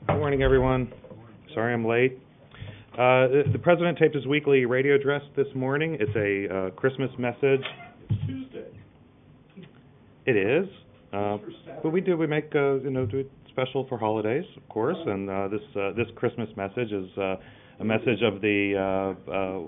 Good morning, everyone. Sorry I'm late. The President taped his weekly radio address this morning. It's a Christmas message. It's Tuesday. It is. But we make do it special for holidays, of course. And this Christmas message is a message of the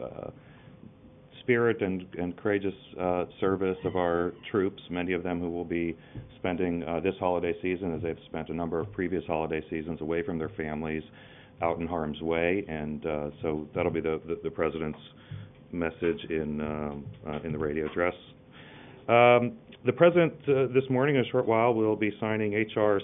spirit and courageous service of our troops, many of them who will be spending this holiday season, as they've spent a number of previous holiday seasons, away from their families, out in harm's way. And so that'll be the President's message in the radio address. The President this morning, in a short while, will be signing H.R.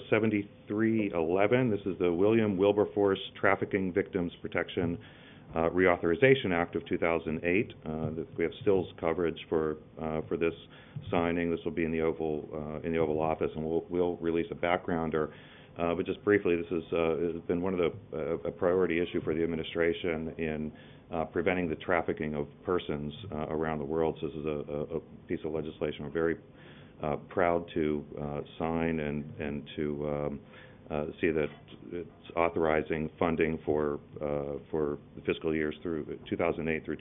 7311. This is the William Wilberforce Trafficking Victims Protection Reauthorization Act of 2008. We have stills coverage for this signing. This will be in the Oval Office, and we'll release a backgrounder. But just briefly, this has been one of a priority issue for the administration in preventing the trafficking of persons around the world. So this is a piece of legislation we're very proud to sign and to see that it's authorizing funding for the fiscal years through 2008 through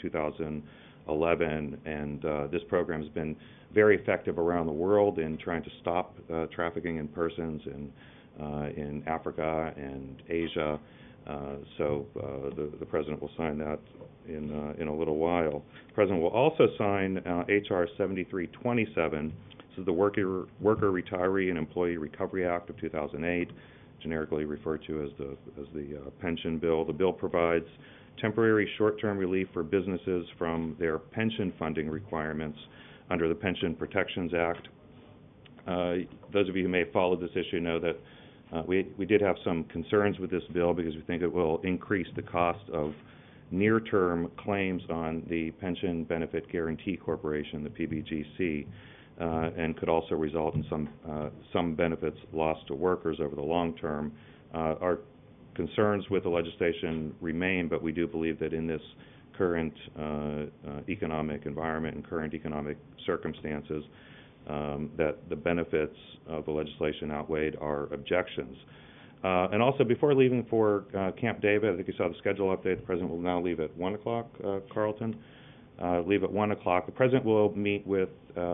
2011, and this program has been very effective around the world in trying to stop trafficking in persons in Africa and Asia. So the President will sign that in a little while. The President will also sign H.R. 7327. This is the Worker Retiree and Employee Recovery Act of 2008, generically referred to as the pension bill. The bill provides temporary short-term relief for businesses from their pension funding requirements under the Pension Protections Act. Those of you who may have followed this issue know that we did have some concerns with this bill because we think it will increase the cost of near-term claims on the Pension Benefit Guaranty Corporation, the PBGC, and could also result in some benefits lost to workers over the long term. Our concerns with the legislation remain, but we do believe that in this current economic environment and current economic circumstances, that the benefits of the legislation outweighed our objections. And also, before leaving for Camp David, I think you saw the schedule update. The President will now leave at 1 o'clock, Carlton. Leave at 1 o'clock. The President will meet with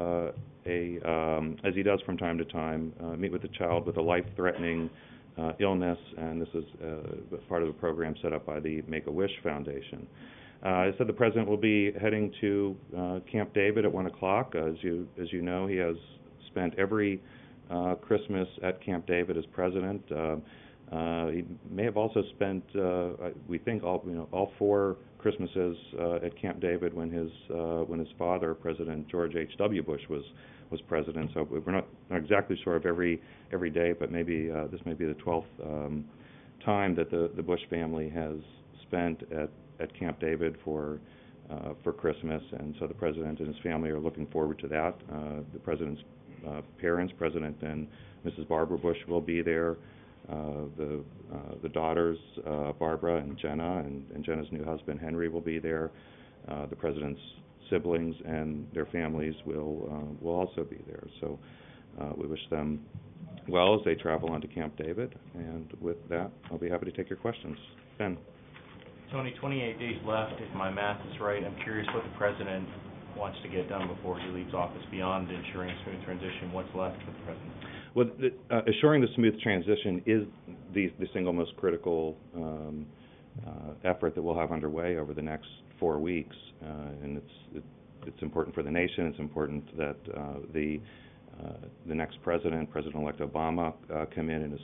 as he does from time to time, meet with a child with a life-threatening illness, and this is part of the program set up by the Make-A-Wish Foundation. I said the President will be heading to Camp David at 1 o'clock. As you know, he has spent every Christmas at Camp David as President. He may have also spent, we think, all 4 Christmases at Camp David when his father, President George H.W. Bush, was President. So we're not exactly sure of every day, but maybe this may be the 12th time that the Bush family has spent at Camp David for Christmas, and so the President and his family are looking forward to that. The President's parents, President and Mrs. Barbara Bush, will be there. The daughters, Barbara and Jenna, and Jenna's new husband Henry will be there. The President's siblings and their families will also be there. So we wish them well as they travel on to Camp David. And with that, I'll be happy to take your questions. Ben. Tony, 28 days left, if my math is right. I'm curious what the President wants to get done before he leaves office beyond ensuring a smooth transition. What's left for the President? Well, assuring the smooth transition is the single most critical effort that we'll have underway over the next 4 weeks, and it's important for the nation. It's important that the next president, President-elect Obama, come in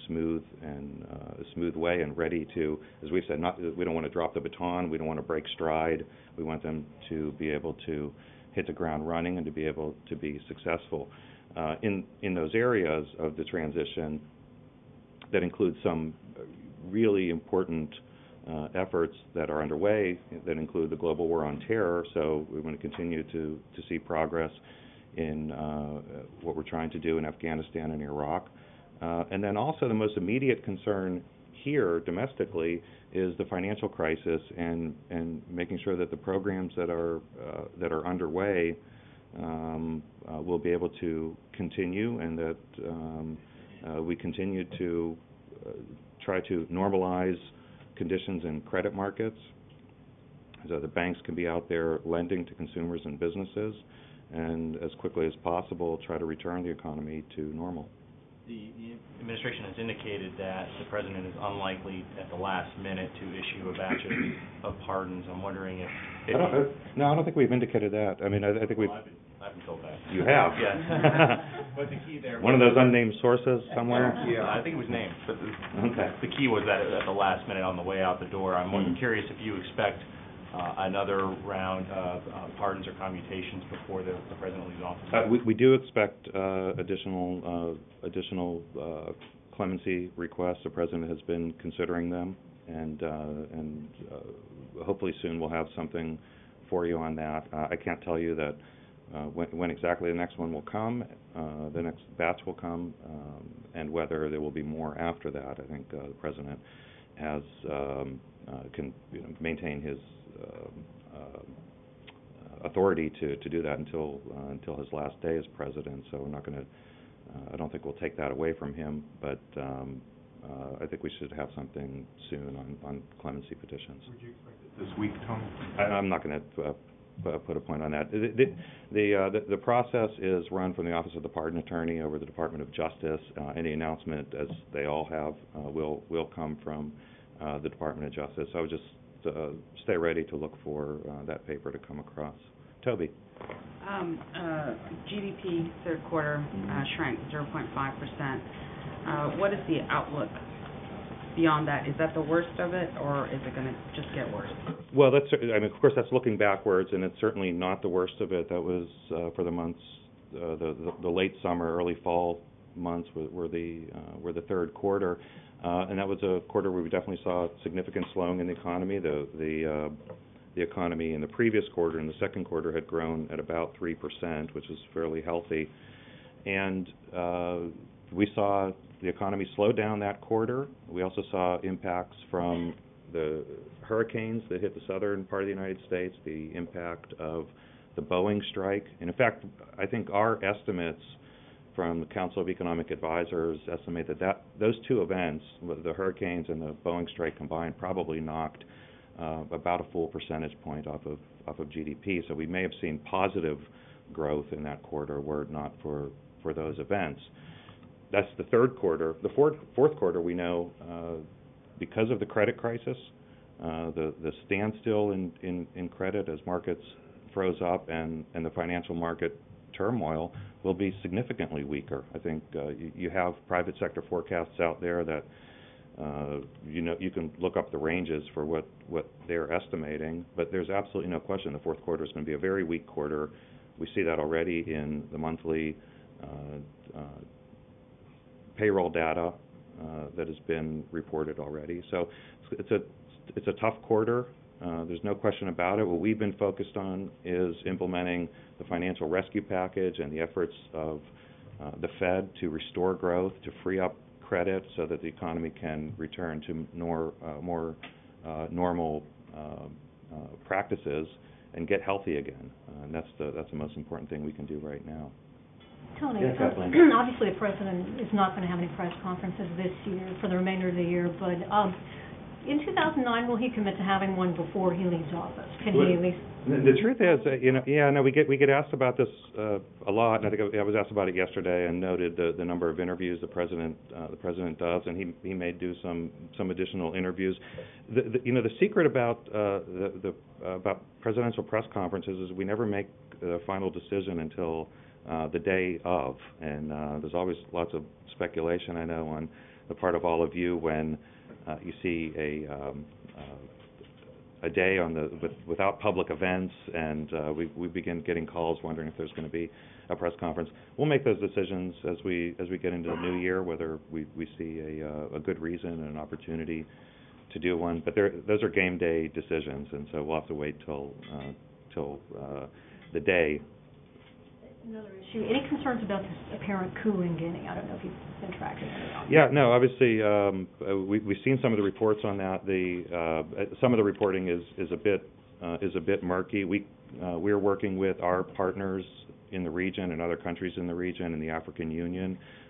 a smooth way and ready to, as we've said, we don't want to drop the baton. We don't want to break stride. We want them to be able to hit the ground running and to be able to be successful. In those areas of the transition that include some really important efforts that are underway that include the global war on terror. So we want to continue to see progress in what we're trying to do in Afghanistan and Iraq. And then also the most immediate concern here domestically is the financial crisis and making sure that the programs that are underway will be able to continue, and that we continue to try to normalize conditions in credit markets so the banks can be out there lending to consumers and businesses, and as quickly as possible try to return the economy to normal. The administration has indicated that the president is unlikely at the last minute to issue a batch of pardons. I'm wondering if I don't think we've indicated that. I mean, I think we've... I've been told that. You have? Yes. But the key there... One of those unnamed sources somewhere? Yeah, I think it was named. But okay. The key was that at the last minute on the way out the door. I'm curious if you expect another round of pardons or commutations before the president leaves office. We do expect additional clemency requests. The president has been considering them, and hopefully soon we'll have something for you on that. I can't tell you that when exactly the next one will come, the next batch will come, and whether there will be more after that. I think the president has can maintain his authority to do that until his last day as president. So we're not going to. I don't think we'll take that away from him, but I think we should have something soon on clemency petitions. Would you expect it this week, Tom? I'm not going to put a point on that. The process is run from the Office of the Pardon Attorney over the Department of Justice. Any announcement, as they all have, will come from the Department of Justice. So I would just stay ready to look for that paper to come across. Toby. GDP third quarter shrank 0.5%. What is the outlook beyond that? Is that the worst of it, or is it going to just get worse? Well, of course, that's looking backwards, and it's certainly not the worst of it. That was for the months, the late summer, early fall months were the third quarter, and that was a quarter where we definitely saw significant slowing in the economy. The economy in the previous quarter, in the second quarter, had grown at about 3%, which is fairly healthy, and we saw the economy slow down that quarter. We also saw impacts from the hurricanes that hit the southern part of the United States, the impact of the Boeing strike. And in fact, I think our estimates from the Council of Economic Advisors estimate that those two events, the hurricanes and the Boeing strike combined, probably knocked about a full percentage point off of GDP. So we may have seen positive growth in that quarter were it not for those events. That's the third quarter. The fourth quarter, we know, because of the credit crisis, the standstill in credit as markets froze up and the financial market turmoil will be significantly weaker. I think you have private sector forecasts out there that you can look up the ranges for what they're estimating, but there's absolutely no question the fourth quarter is going to be a very weak quarter. We see that already in the monthly payroll data that has been reported already. So it's a tough quarter. There's no question about it. What we've been focused on is implementing the financial rescue package and the efforts of the Fed to restore growth, to free up credit so that the economy can return to more normal practices and get healthy again. And that's the most important thing we can do right now. Tony, yes, obviously the president is not going to have any press conferences this year for the remainder of the year, but in 2009, will he commit to having one before he leaves office? Can he at least? The truth is, we get asked about this a lot, and I think I was asked about it yesterday and noted the number of interviews the president does, and he may do some additional interviews. The secret about about presidential press conferences is we never make the final decision until the day of, and there's always lots of speculation, I know, on the part of all of you when you see a day without public events, and we begin getting calls wondering if there's going to be a press conference. We'll make those decisions as we get into the new year, whether we see a good reason and an opportunity to do one. But those are game day decisions, and so we'll have to wait till the day. Another issue. Any concerns about this apparent coup in Guinea? I don't know if you've been tracking it. Yeah, no. Obviously, we've seen some of the reports on that. Some of the reporting is a bit murky. We're working with our partners in the region and other countries in the region and the African Union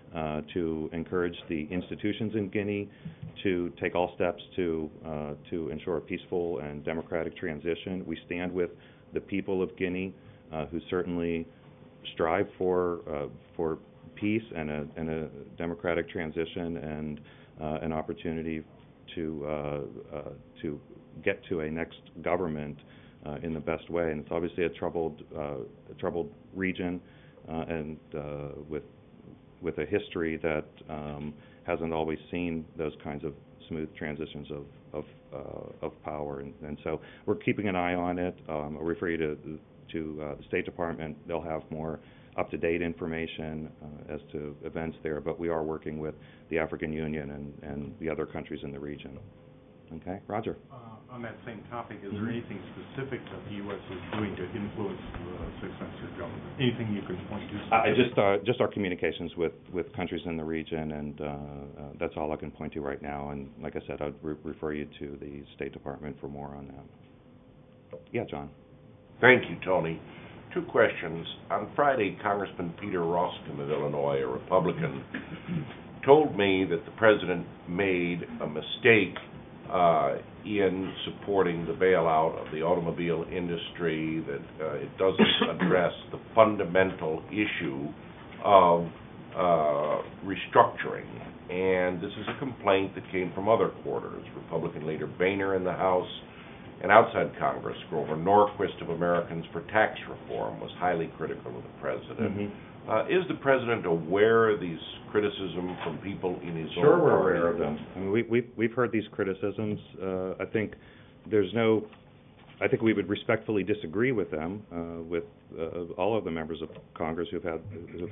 to encourage the institutions in Guinea to take all steps to ensure a peaceful and democratic transition. We stand with the people of Guinea, who certainly strive for peace and a democratic transition and an opportunity to get to a next government in the best way. And it's obviously a troubled region and with a history that hasn't always seen those kinds of smooth transitions of power. And so we're keeping an eye on it. I'll refer you to the State Department. They'll have more up-to-date information as to events there, but we are working with the African Union and the other countries in the region. Okay, Roger. On that same topic, is there anything specific that the U.S. is doing to influence the successor government? Anything you can point to? Just our communications with countries in the region, and that's all I can point to right now. And like I said, I'd refer you to the State Department for more on that. Yeah, John. Thank you, Tony. 2 questions. On Friday, Congressman Peter Roskam of Illinois, a Republican, told me that the president made a mistake in supporting the bailout of the automobile industry, that it doesn't address the fundamental issue of restructuring. And this is a complaint that came from other quarters. Republican leader Boehner in the House and outside Congress, Grover Norquist of Americans for Tax Reform was highly critical of the president. Mm-hmm. Is the president aware of these criticisms from people in his own party? Sure, we're aware of them. I mean, we've heard these criticisms. I think we would respectfully disagree with them, with all of the members of Congress who've had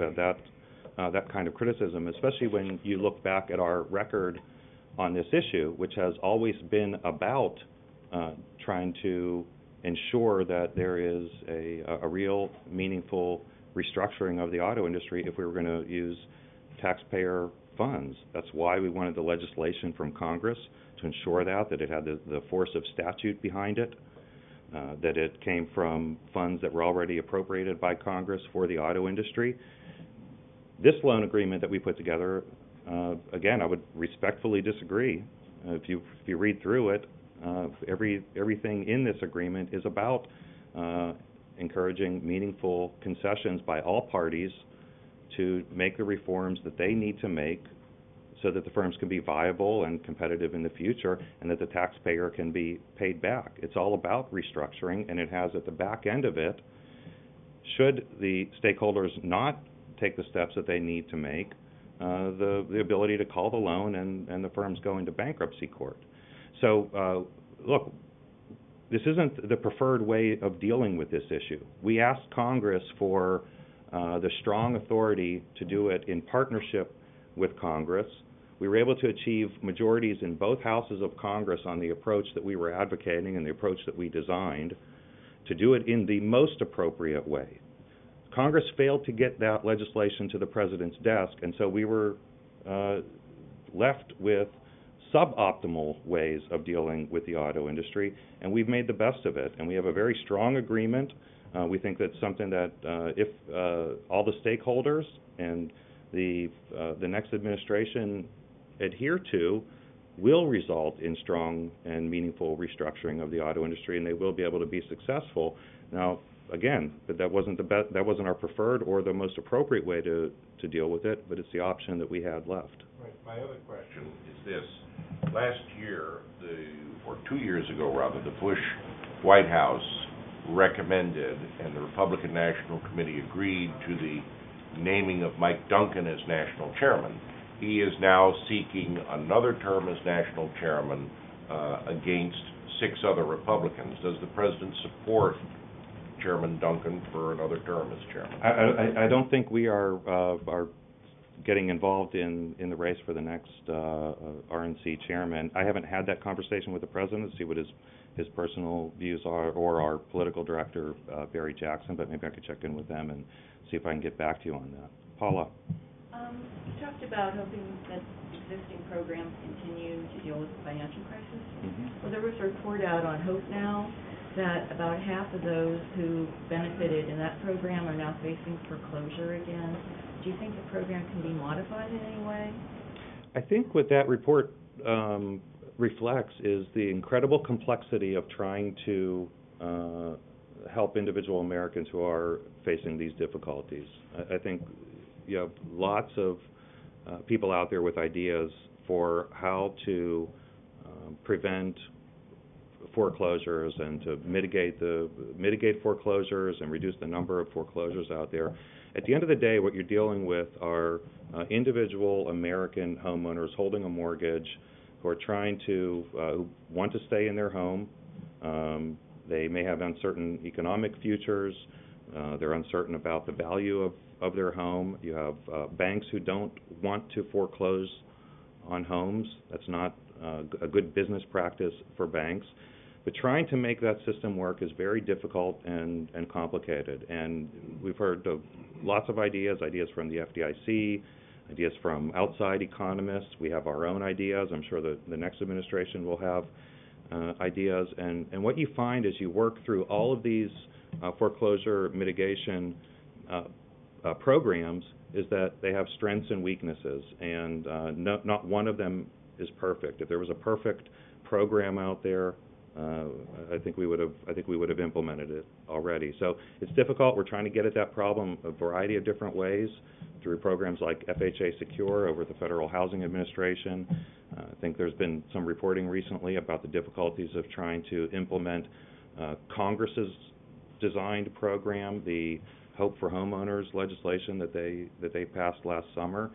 that kind of criticism, especially when you look back at our record on this issue, which has always been about trying to ensure that there is a real, meaningful restructuring of the auto industry if we were going to use taxpayer funds. That's why we wanted the legislation from Congress to ensure that it had the force of statute behind it, that it came from funds that were already appropriated by Congress for the auto industry. This loan agreement that we put together, again, I would respectfully disagree. If you read through it, everything in this agreement is about encouraging meaningful concessions by all parties to make the reforms that they need to make so that the firms can be viable and competitive in the future and that the taxpayer can be paid back. It's all about restructuring, and it has at the back end of it, should the stakeholders not take the steps that they need to make, the ability to call the loan and the firms go into bankruptcy court. So, look, this isn't the preferred way of dealing with this issue. We asked Congress for the strong authority to do it in partnership with Congress. We were able to achieve majorities in both houses of Congress on the approach that we were advocating and the approach that we designed to do it in the most appropriate way. Congress failed to get that legislation to the president's desk, and so we were left with suboptimal ways of dealing with the auto industry, and we've made the best of it. And we have a very strong agreement. We think that's something that if all the stakeholders and the next administration adhere to, will result in strong and meaningful restructuring of the auto industry, and they will be able to be successful. Now, again, that wasn't our preferred or the most appropriate way to deal with it, but it's the option that we had left. Right. My other question is this. Last year, or 2 years ago rather, the Bush White House recommended, and the Republican National Committee agreed to the naming of Mike Duncan as national chairman. He is now seeking another term as national chairman against 6 other Republicans. Does the president support Chairman Duncan for another term as chairman? I don't think we are getting involved in the race for the next RNC chairman. I haven't had that conversation with the president to see what his personal views are, or our political director, Barry Jackson, but maybe I could check in with them and see if I can get back to you on that. Paula. You talked about hoping that existing programs continue to deal with the financial crisis. Mm-hmm. Well, there was a report out on Hope Now that about half of those who benefited in that program are now facing foreclosure again. Do you think the program can be modified in any way? I think what that report reflects is the incredible complexity of trying to help individual Americans who are facing these difficulties. I think you have lots of people out there with ideas for how to prevent foreclosures and to mitigate foreclosures and reduce the number of foreclosures out there. At the end of the day, what you're dealing with are individual American homeowners holding a mortgage who are trying to who want to stay in their home. They may have uncertain economic futures. They're uncertain about the value of their home. You have banks who don't want to foreclose on homes. That's not a good business practice for banks. But trying to make that system work is very difficult and complicated. And we've heard of lots of ideas from the FDIC, ideas from outside economists. We have our own ideas. I'm sure the next administration will have ideas. And what you find as you work through all of these foreclosure mitigation programs is that they have strengths and weaknesses, and not one of them is perfect. If there was a perfect program out there, I think we would have implemented it already. So it's difficult. We're trying to get at that problem a variety of different ways through programs like FHA Secure over at the Federal Housing Administration. I think there's been some reporting recently about the difficulties of trying to implement Congress's designed program, the Hope for Homeowners legislation that they passed last summer.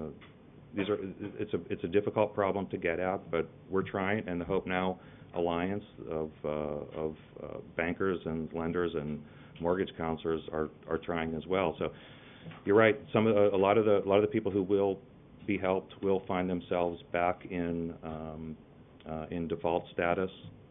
It's a difficult problem to get at, but we're trying, and the Hope Now alliance of bankers and lenders and mortgage counselors are trying as well. So you're right. A lot of the people who will be helped will find themselves back in default status.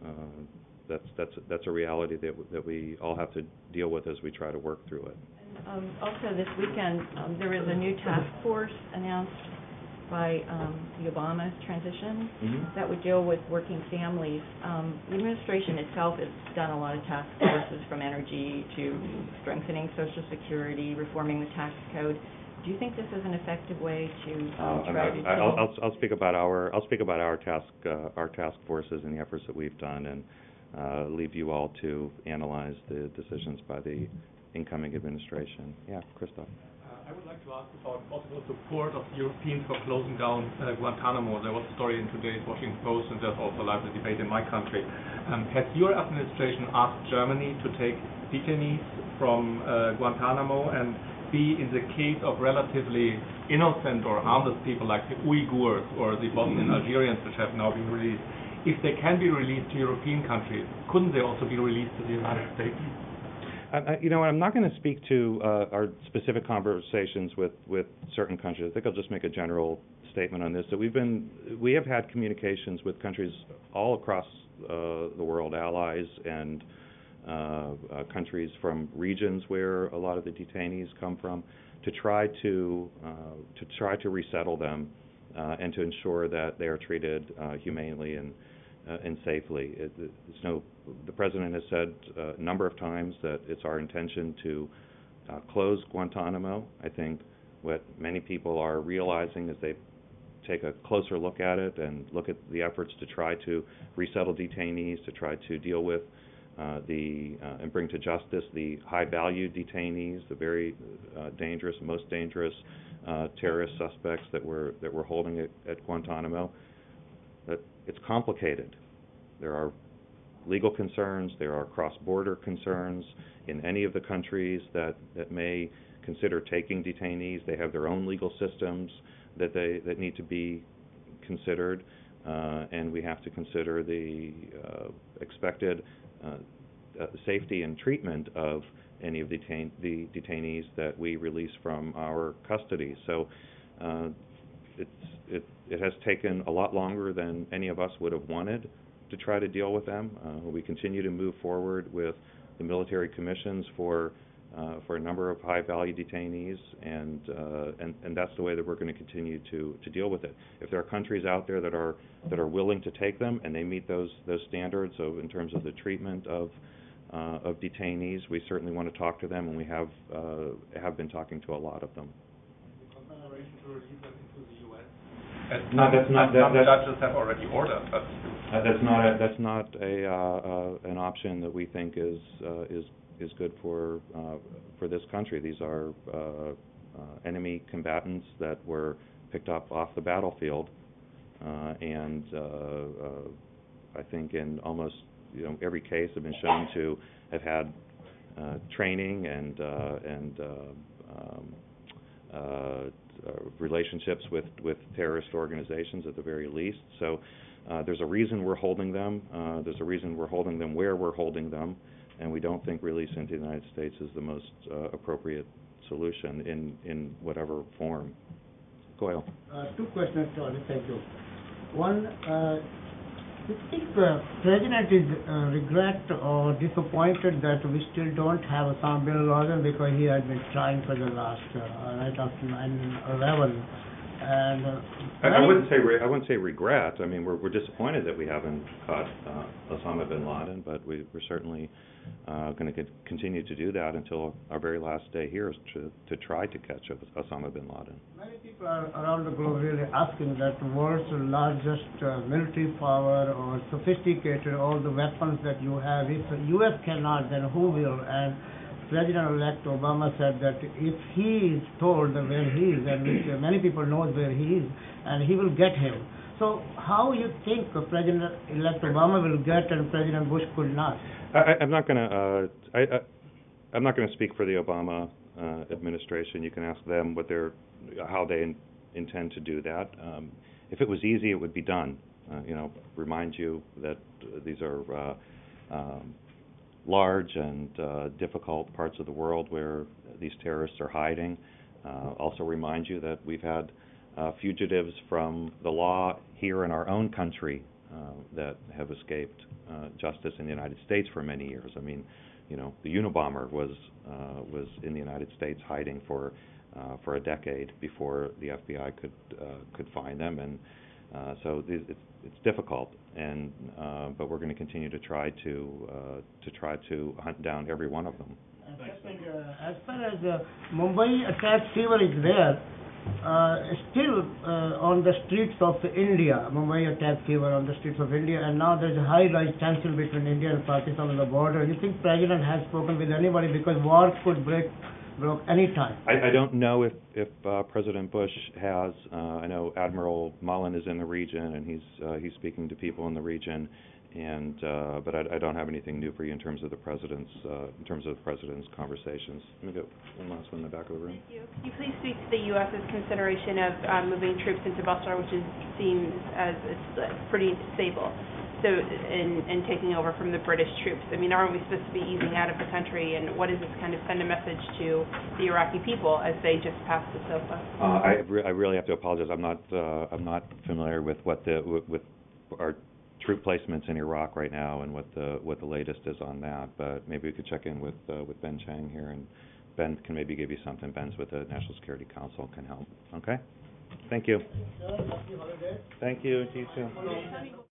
That's a reality that we all have to deal with as we try to work through it. Also, this weekend there was a new task force announced by the Obama transition that would deal with working families. The administration itself has done a lot of task forces, from energy to strengthening Social Security, reforming the tax code. Do you think this is an effective way to try to? I'll speak about our task forces and the efforts that we've done, and leave you all to analyze the decisions by the incoming administration. Yeah, Christoph. I would like to ask about possible support of Europeans for closing down Guantanamo. There was a story in today's Washington Post, and there's also a lively debate in my country. Has your administration asked Germany to take detainees from Guantanamo, and be, in the case of relatively innocent or harmless people like the Uyghurs or the Bosnian Algerians, which have now been released, if they can be released to European countries, couldn't they also be released to the United States? I'm not going to speak to our specific conversations with certain countries. I think I'll just make a general statement on this. That we have had communications with countries all across the world, allies and countries from regions where a lot of the detainees come from, to try to resettle them and to ensure that they are treated humanely and safely. The President has said a number of times that it's our intention to close Guantanamo. I think what many people are realizing as they take a closer look at it and look at the efforts to try to resettle detainees, to try to deal with and bring to justice the high-value detainees, the very most dangerous terrorist suspects that we're holding at Guantanamo. That it's complicated. There are legal concerns, there are cross-border concerns in any of the countries that may consider taking detainees. They have their own legal systems that need to be considered, and we have to consider the expected safety and treatment of any of the detainees that we release from our custody. So it has taken a lot longer than any of us would have wanted to try to deal with them. We continue to move forward with the military commissions for a number of high-value detainees, and that's the way that we're going to continue to deal with it. If there are countries out there that are willing to take them and they meet those standards in terms of the treatment of detainees, we certainly want to talk to them, and we have been talking to a lot of them. to release them into the U.S.? No, that's not- Some that- judges have already ordered, but That's not an option that we think is good for this country. These are enemy combatants that were picked up off the battlefield, and I think in almost every case have been shown to have had training and relationships with terrorist organizations at the very least. So there's a reason we're holding them. There's a reason we're holding them where we're holding them, and we don't think releasing to the United States is the most appropriate solution in whatever form. Goyle. Two questions, Tony. Thank you. One, do you think the President is regret or disappointed that we still don't have Osama bin Laden because he has been trying for the last, right after 9/11, and I wouldn't say regret. I mean, we're disappointed that we haven't caught Osama bin Laden, but we're certainly going to continue to do that until our very last day here, is to try to catch Osama bin Laden. Many people are around the globe really asking that the world's largest military power or sophisticated all the weapons that you have, if the U.S. cannot, then who will? And President-elect Obama said that if he is told where he is, and which many people know where he is, and he will get him. So how you think President-elect Obama will get and President Bush could not? I'm not going to speak for the Obama administration. You can ask them how they intend to do that. If it was easy, it would be done. Remind you that these are large and difficult parts of the world where these terrorists are hiding. Also remind you that we've had fugitives from the law here in our own country that have escaped justice in the United States for many years. I mean, the Unabomber was in the United States hiding for a decade before the FBI could find them, and so it's difficult. And but we're going to continue to try to hunt down every one of them. As far as Mumbai attack fever is there, still on the streets of India, Mumbai attack fever on the streets of India, and now there's a high-rise tension between India and Pakistan on the border. You think President has spoken with anybody, because war could break any time? I don't know if President Bush has. I know Admiral Mullen is in the region, and he's speaking to people in the region. And but I don't have anything new for you in terms of the president's conversations. Let me get one last one in the back of the room. Thank you. Can you please speak to the U.S.'s consideration of moving troops into Basra, which seems as it's pretty stable, so in taking over from the British troops? I mean, aren't we supposed to be easing out of the country, and what does this kind of send a message to the Iraqi people as they just pass the SOFA? I really have to apologize. I'm not familiar with with our troop placements in Iraq right now and what the latest is on that, but maybe we could check in with Ben Chang here, and Ben can maybe give you something. Ben's with the National Security Council and can help. Okay? Thank you. Happy holidays. Thank you. To you too.